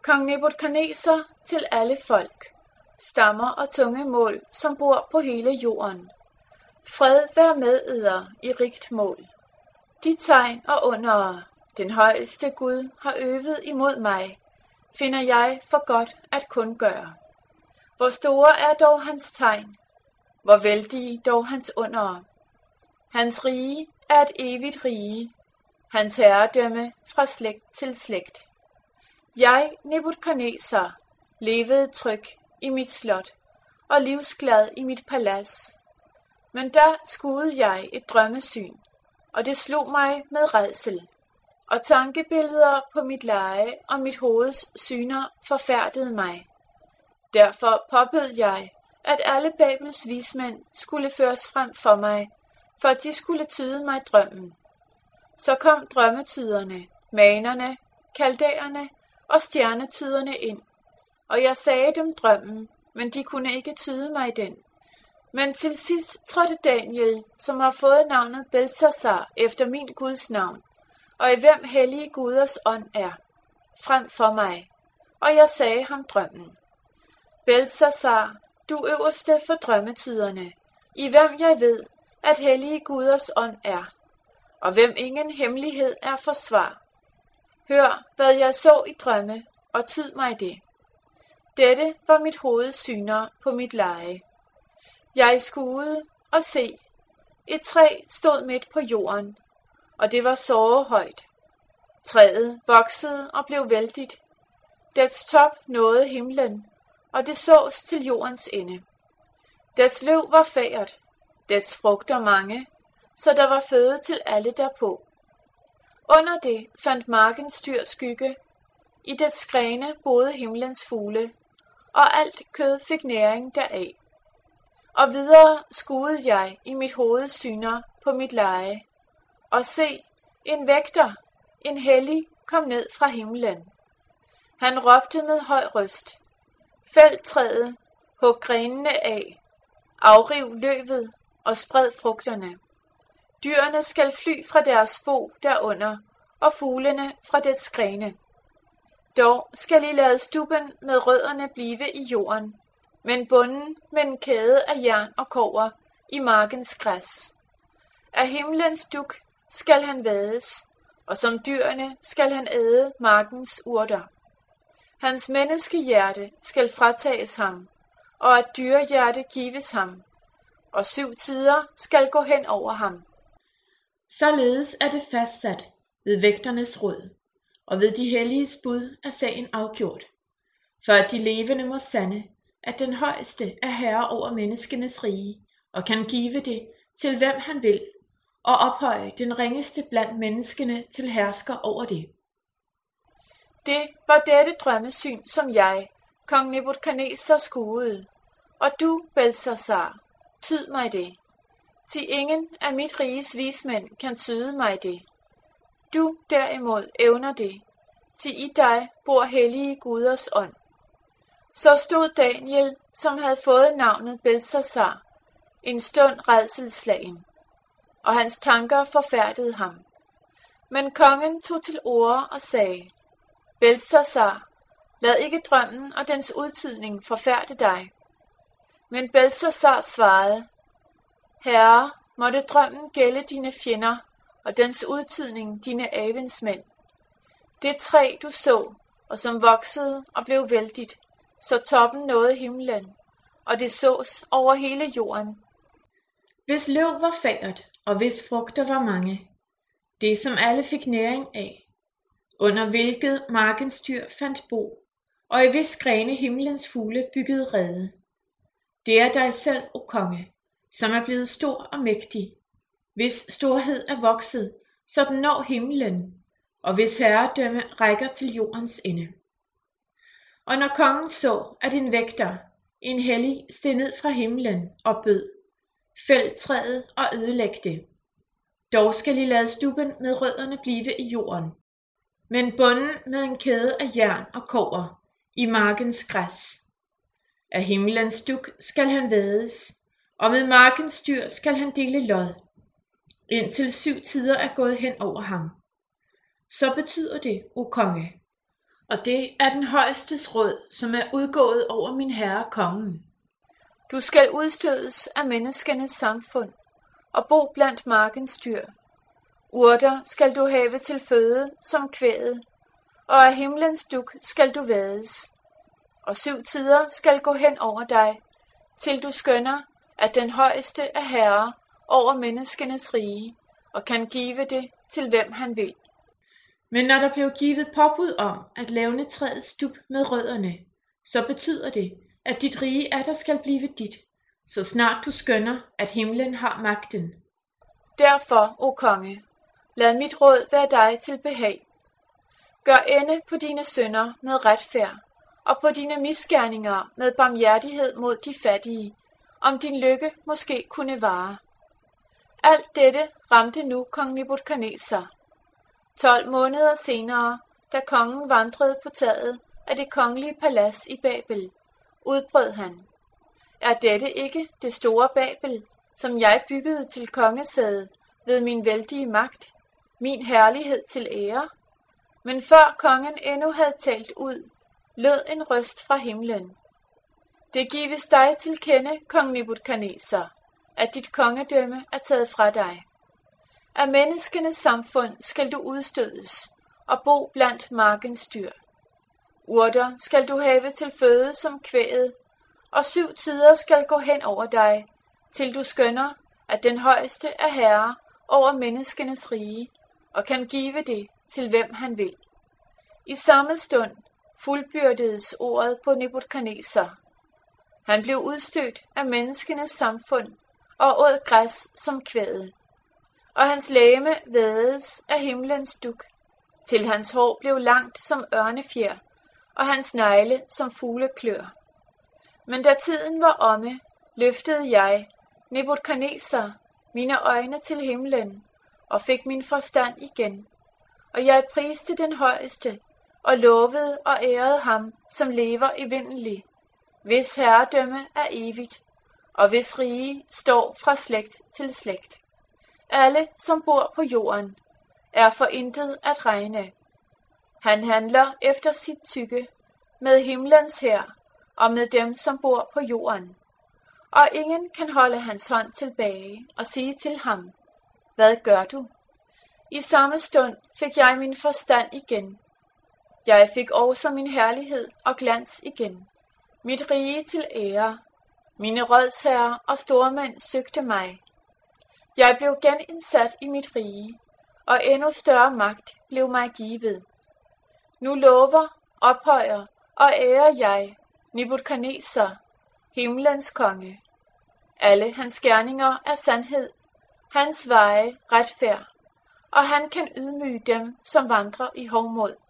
Kong Nebukadneser til alle folk, stammer og tungemål, som bor på hele jorden. Fred vær med eder i rigt mål. De tegn og undere, den højeste Gud har øvet imod mig, finder jeg for godt at kun gøre. Hvor store er dog hans tegn, hvor vældige dog hans undere. Hans rige er et evigt rige, hans herredømme fra slægt til slægt. Jeg, Nebukadneser, levede tryg i mit slot og livsglad i mit palads. Men der skuede jeg et drømmesyn, og det slog mig med rædsel, og tankebilleder på mit leje og mit hoveds syner forfærdede mig. Derfor påbød jeg, at alle Babels vismænd skulle føres frem for mig, for at de skulle tyde mig drømmen. Så kom drømmetyderne, manerne, kaldæerne og stjernetyderne ind, og jeg sagde dem drømmen, men de kunne ikke tyde mig den. Men til sidst trådte Daniel, som har fået navnet Belteshazzar efter min Guds navn, og i hvem hellige guders ånd er, frem for mig, og jeg sagde ham drømmen. Belteshazzar, du øverste for drømmetyderne, i hvem jeg ved, at hellige guders ånd er, og hvem ingen hemmelighed er for svar. Hør, hvad jeg så i drømme, og tyd mig det. Dette var mit hovedsyner på mit leje. Jeg skuede, og se, et træ stod midt på jorden, og det var sårehøjt. Træet voksede og blev vældigt. Dets top nåede himlen, og det sås til jordens ende. Dets løv var fagert, dets frugter mange, så der var føde til alle derpå. Under det fandt markens dyr skygge, i dets grene boede himlens fugle, og alt kød fik næring deraf. Og videre skuede jeg i mit hovedsyner på mit leje, og se, en vægter, en hellig, kom ned fra himlen. Han råbte med høj røst: Fæld træet, hug grenene af, afriv løvet og spred frugterne. Dyrene skal fly fra deres bo derunder, og fuglene fra dets grene. Dog skal I lade stubben med rødderne blive i jorden, men bunden med en kæde af jern og kobber i markens græs. Af himlens dug skal han vades, og som dyrene skal han æde markens urter. Hans menneskehjerte skal fratages ham, og et dyrehjerte gives ham, og 7 tider skal gå hen over ham. Således er det fastsat ved vægternes råd, og ved de helliges bud er sagen afgjort, for at de levende må sande, at den højeste er herre over menneskenes rige, og kan give det til hvem han vil, og ophøje den ringeste blandt menneskene til hersker over det. Det var dette drømmesyn, som jeg, kong Nebukadneser, skuede, og du, Belteshazzar, tyd mig det. Til ingen af mit riges vismænd kan tyde mig det. Du derimod evner det, til i dig bor hellige guders ånd. Så stod Daniel, som havde fået navnet Belteshazzar, en stund rædselsslagen, og hans tanker forfærdede ham. Men kongen tog til orde og sagde: Belteshazzar, lad ikke drømmen og dens udtydning forfærde dig. Men Belteshazzar svarede: Herre, måtte drømmen gælde dine fjender, og dens udtydning dine avensmænd. Det træ du så, og som voksede og blev vældigt, så toppen nåede himlen, og det sås over hele jorden. Hvis løv var fagert, og hvis frugter var mange, det som alle fik næring af, under hvilket markens dyr fandt bo, og i hvis grene himlens fugle byggede rede. Det er dig selv, o konge, som er blevet stor og mægtig, hvis storhed er vokset, så den når himlen, og hvis herredømme rækker til jordens ende. Og når kongen så, at en vægter, en hellig, steg ned fra himlen og bød: Fæld træet og ødelæg det. Dog skal I lade stubben med rødderne blive i jorden, men bunden med en kæde af jern og kobber i markens græs. Af himlens dug skal han vædes, og med markens dyr skal han dele lod, indtil 7 tider er gået hen over ham. Så betyder det, o konge, og det er den højestes råd, som er udgået over min herre kongen. Du skal udstødes af menneskenes samfund og bo blandt markens dyr. Urter skal du have til føde som kvæget, og af himlens dug skal du vades. Og 7 tider skal gå hen over dig, til du skønner, at den højeste er herre over menneskenes rige, og kan give det til hvem han vil. Men når der blev givet påbud om at levne træets stup med rødderne, så betyder det, at dit rige atter skal blive dit, så snart du skønner, at himlen har magten. Derfor, o konge, lad mit råd være dig til behag. Gør ende på dine synder med retfærd, og på dine misgerninger med barmhjertighed mod de fattige, om din lykke måske kunne vare. Alt dette ramte nu kong Nebukadnesar. 12 måneder senere, da kongen vandrede på taget af det kongelige palads i Babel, udbrød han: Er dette ikke det store Babel, som jeg byggede til kongesæde ved min vældige magt, min herlighed til ære? Men før kongen endnu havde talt ud, lød en røst fra himlen: Det gives dig til kende, kong Nebukadnesar, at dit kongedømme er taget fra dig. Af menneskenes samfund skal du udstødes og bo blandt markens dyr. Urter skal du have til føde som kvæget, og 7 tider skal gå hen over dig, til du skønner, at den højeste er herre over menneskenes rige, og kan give det til hvem han vil. I samme stund fuldbyrdedes ordet på Nebukadnesar. Han blev udstødt af menneskenes samfund og åd græs som kvæget, og hans legeme vædedes af himlens dug, til hans hår blev langt som ørnefjer, og hans negle som fugleklør. Men da tiden var omme, løftede jeg, Nebukadnesar, mine øjne til himlen, og fik min forstand igen, og jeg priste den højeste, og lovede og ærede ham, som lever evindeligt, hvis herredømme er evigt, og hvis rige står fra slægt til slægt. Alle, som bor på jorden, er for intet at regne. Han handler efter sit tykke, med himlens hær og med dem, som bor på jorden. Og ingen kan holde hans hånd tilbage og sige til ham: Hvad gør du? I samme stund fik jeg min forstand igen. Jeg fik også min herlighed og glans igen. Mit rige til ære. Mine rådsherrer og stormænd søgte mig. Jeg blev genindsat i mit rige, og endnu større magt blev mig givet. Nu lover, ophøjer og ærer jeg Nebukadnesar, himlens konge. Alle hans gerninger er sandhed, hans veje retfærd, og han kan ydmyge dem, som vandrer i hovmod.